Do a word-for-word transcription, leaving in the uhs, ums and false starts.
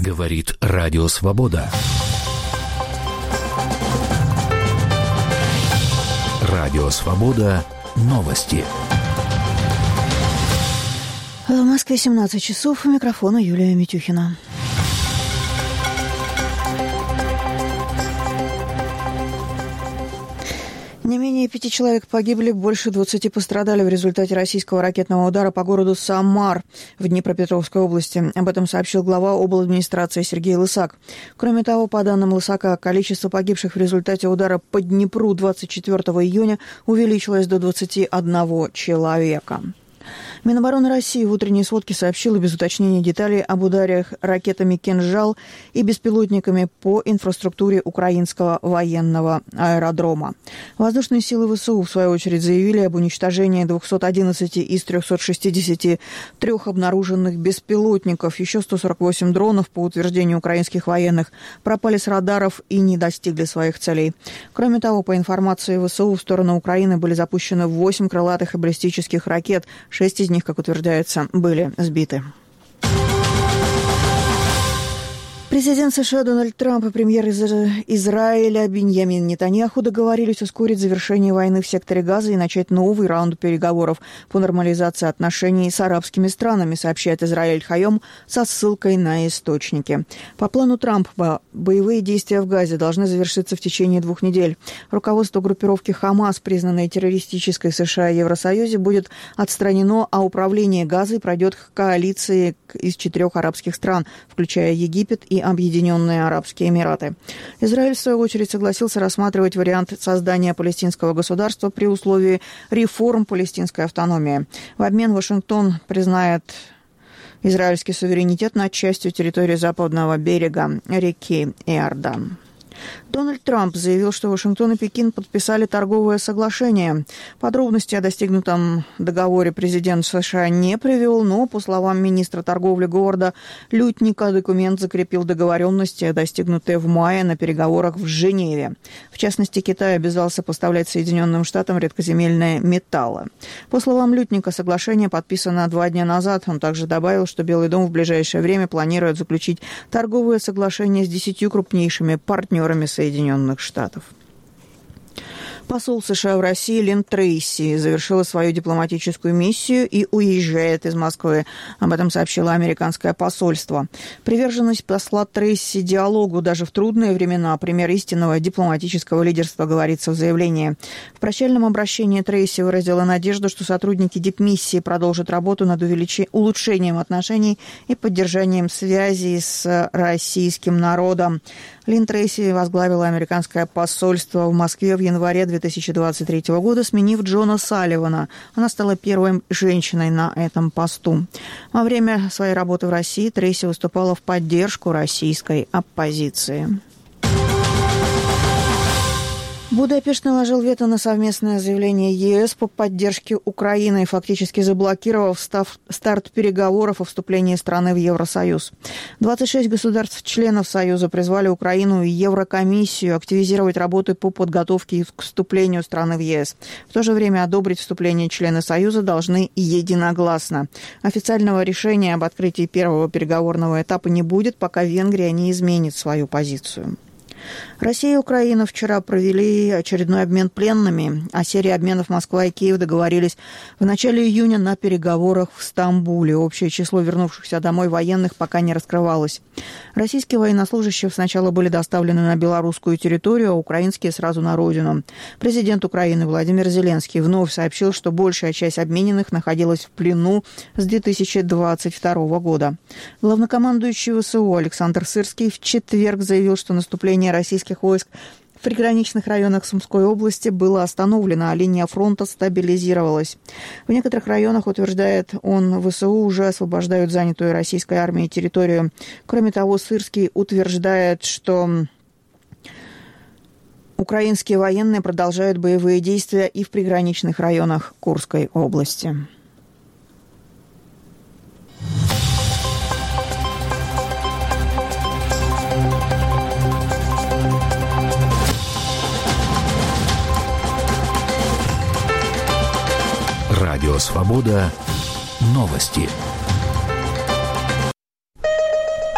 Говорит Радио Свобода. Радио Свобода. Новости. В Москве семнадцать часов. У микрофона Юлия Митюхина. Не менее пяти человек погибли, больше двадцати пострадали в результате российского ракетного удара по городу Самар в Днепропетровской области. Об этом сообщил глава обладминистрации Сергей Лысак. Кроме того, по данным Лысака, количество погибших в результате удара по Днепру двадцать четвёртого июня увеличилось до двадцати одного человека. Минобороны России в утренней сводке сообщила без уточнения деталей об ударах ракетами «Кинжал» и беспилотниками по инфраструктуре украинского военного аэродрома. Воздушные силы ВСУ, в свою очередь, заявили об уничтожении двухсот одиннадцати из трёхсот шестидесяти трёх обнаруженных беспилотников. Еще сто сорок восемь дронов, по утверждению украинских военных, пропали с радаров и не достигли своих целей. Кроме того, по информации ВСУ, в сторону Украины были запущены восемь крылатых и баллистических ракет. Шесть из них, как утверждается, были сбиты. Президент США Дональд Трамп и премьер из Израиля Биньямин Нетаньяху договорились ускорить завершение войны в секторе Газа и начать новый раунд переговоров по нормализации отношений с арабскими странами, сообщает Израиль Хайом со ссылкой на источники. По плану Трампа боевые действия в Газе должны завершиться в течение двух недель. Руководство группировки Хамас, признанной террористической США и Евросоюзе, будет отстранено, а управление Газой пройдет к коалиции из четырех арабских стран, включая Египет и Объединенные Арабские Эмираты. Израиль, в свою очередь, согласился рассматривать вариант создания палестинского государства при условии реформ палестинской автономии. В обмен Вашингтон признает израильский суверенитет над частью территории западного берега реки Иордан. Дональд Трамп заявил, что Вашингтон и Пекин подписали торговое соглашение. Подробности о достигнутом договоре президент США не привел, но, по словам министра торговли Говарда Лютника, документ закрепил договоренности, достигнутые в мае на переговорах в Женеве. В частности, Китай обязался поставлять Соединенным Штатам редкоземельные металлы. По словам Лютника, соглашение подписано два дня назад. Он также добавил, что Белый дом в ближайшее время планирует заключить торговое соглашение с десятью крупнейшими партнерами Соединенных Штатов. Посол США в России Лин Трейси завершила свою дипломатическую миссию и уезжает из Москвы. Об этом сообщило американское посольство. Приверженность посла Трейси диалогу даже в трудные времена — пример истинного дипломатического лидерства, говорится в заявлении. В прощальном обращении Трейси выразила надежду, что сотрудники дипмиссии продолжат работу над увеличением, улучшением отношений и поддержанием связей с российским народом. Лин Трейси возглавила американское посольство в Москве в январе две тысячи двадцать третьего года, сменив Джона Салливана. Она стала первой женщиной на этом посту. Во время своей работы в России Трейси выступала в поддержку российской оппозиции. Будапешт наложил вето на совместное заявление ЕС по поддержке Украины, фактически заблокировав став, старт переговоров о вступлении страны в Евросоюз. двадцать шесть государств-членов Союза призвали Украину и Еврокомиссию активизировать работы по подготовке к вступлению страны в ЕС. В то же время одобрить вступление члены Союза должны единогласно. Официального решения об открытии первого переговорного этапа не будет, пока Венгрия не изменит свою позицию. Россия и Украина вчера провели очередной обмен пленными. О серии обменов Москва и Киев договорились в начале июня на переговорах в Стамбуле. Общее число вернувшихся домой военных пока не раскрывалось. Российские военнослужащие сначала были доставлены на белорусскую территорию, а украинские сразу на родину. Президент Украины Владимир Зеленский вновь сообщил, что большая часть обмененных находилась в плену с две тысячи двадцать второго года. Главнокомандующий ВСУ Александр Сырский в четверг заявил, что наступление российских войск в приграничных районах Сумской области было остановлено, а линия фронта стабилизировалась. В некоторых районах, утверждает он, ВСУ уже освобождают занятую российской армией территорию. Кроме того, Сырский утверждает, что украинские военные продолжают боевые действия и в приграничных районах Курской области. Радио Свобода. Новости.